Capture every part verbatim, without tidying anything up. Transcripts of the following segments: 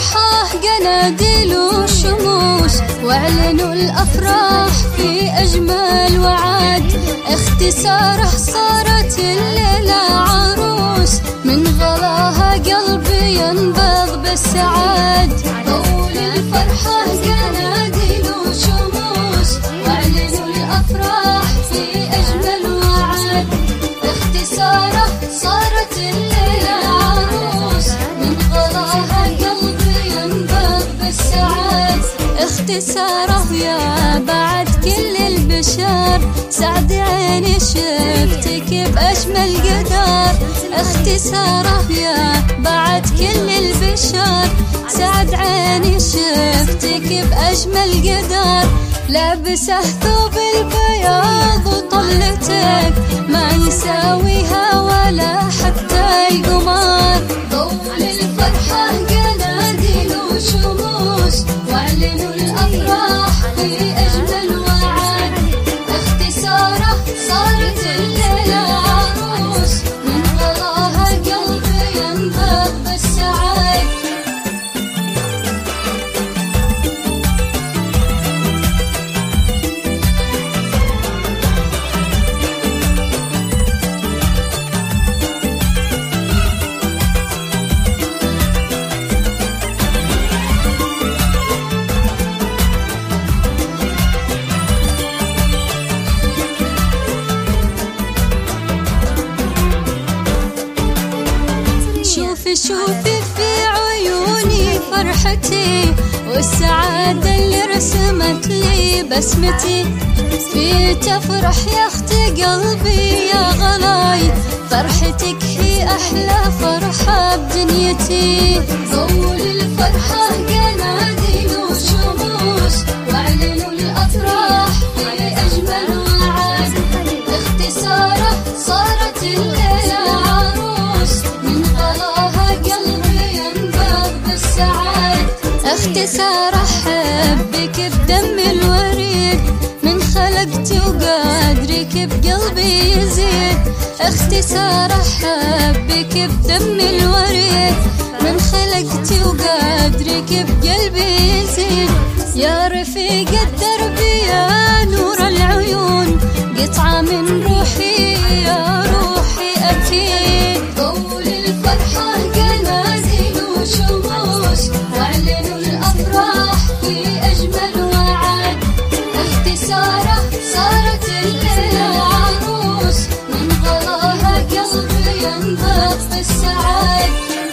الفرحة قناديل وشموس، واعلنوا الأفراح في أجمل وعد. اختصاره صارت الليلة عروس، من غلاها قلبي ينبض بالسعاد. طول الفرحة قناديل وشموس، واعلنوا الأفراح في أجمل وعد. اختصاره صارت الليلة عروس، من غلاها قلبي ينبض بالسعاد. اختصاره يا بعد كل البشر، سعد عيني شفتك بأجمل قدر. اختصاره يا بعد كل البشر، سعد عيني شفتك بأجمل قدر. لابسه ثوب البياض وطلتك ما يساويها ولا حتى القمر. طول الفرحة قناديل وشموس، واعلنوا الأفراح في أجمل وعد. اختصاره صارت الليلة عروس، من غلاها قلبي ينبض بالسعاد. شوفي في عيوني فرحتي، والسعادة اللي رسمت لي بسمتي. في تفرح يا اختي قلبي يا غلاي، فرحتك هي أحلى فرحة بدنيتي. طول الفرحة قناديل وشموس، واعلنوا الأفراح في أجمل وعد. اختصاره صارت الليلة عروس، من غلاها قلبي ينبض بالسعاد. اختصاره حبك بدم الوريد، من خلقتي وقدرك بقلبي يزيد. اختصاره حبك بدم الوريد، من خلقتي وقدرك بقلبي يزيد. يا رفيق الدرب يا نور العيون، قطعة من روحي يا روحي أكيد. طول الفرحة قناديل وشموس، واعلنوا الأفراح في أجمل وعد. اختصاره صارت الليلة عروس، من غلاها قلبي ينبض بالسعاد.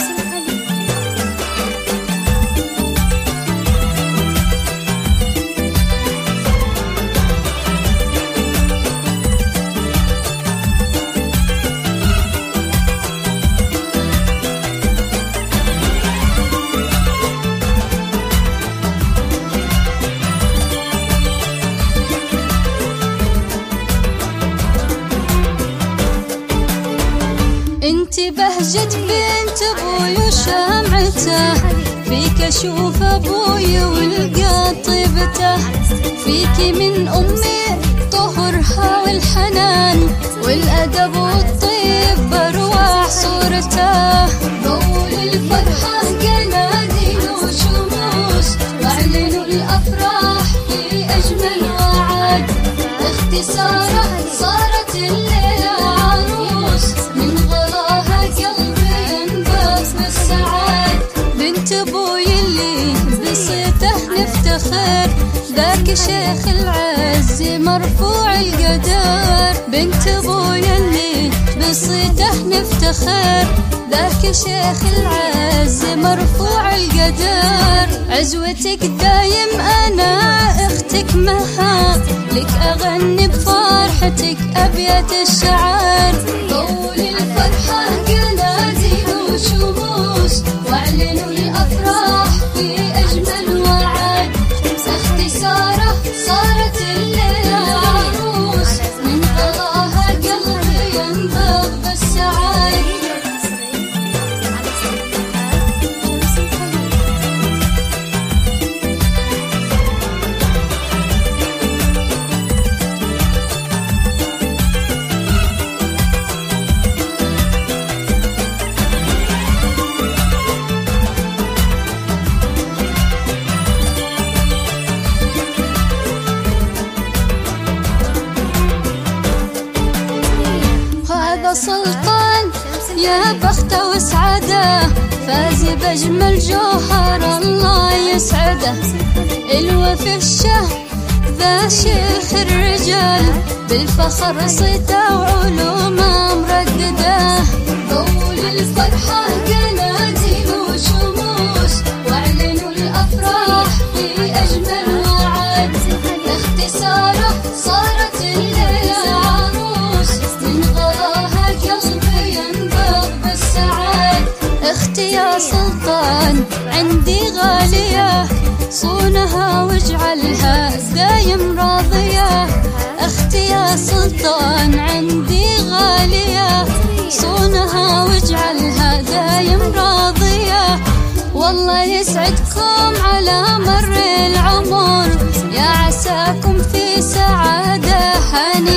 انت بهجة بنت ابوي وشمعته، فيك اشوف ابوي والقى طيبته. فيك من امي طهرها والحنان، والادب والطيب بارواح صورته. طول الفرحة قناديل وشموس، واعلنوا الافراح في اجمل وعد. اختصاره صارت الليلة عروس، من غلاها قلبي ينبض بالسعاد. بنت ابوي اللي بصيته نفتخر، ذاك شيخ العز مرفوع القدر. بنت ابوي اللي بصيته نفتخر، ذاك شيخ العز مرفوع القدر. عزوتك دايم انا اختك مها، لك اغني بفرحتك ابيات الشعر. طول الفرحة قناديل وشموس، واعلنوا الافراح في اجمل وعد. اختصاره صارت الليلة عروس، من غلاها قلبي ينبض بالسعاد. يا بخت وسعاده، فاز بأجمل جوهر الله يسعده. الوفي الشهم ذا شيخ الرجال، بالفخر صيته وعلومه مردده. ضووا للفرحة قناديل وشموس، واعلنوا الأفراح في أجمل وعد. باختصاره صارت الليلة عروس، من غلاها قلبي ينبض بالسعاد. اختي يا سلطان عندي غالية، صونها واجعلها دايم راضية. اختي يا سلطان عندي غالية، صونها واجعلها دايم راضية. والله يسعدكم على مر العمر، يا عساكم في سعادة هانية.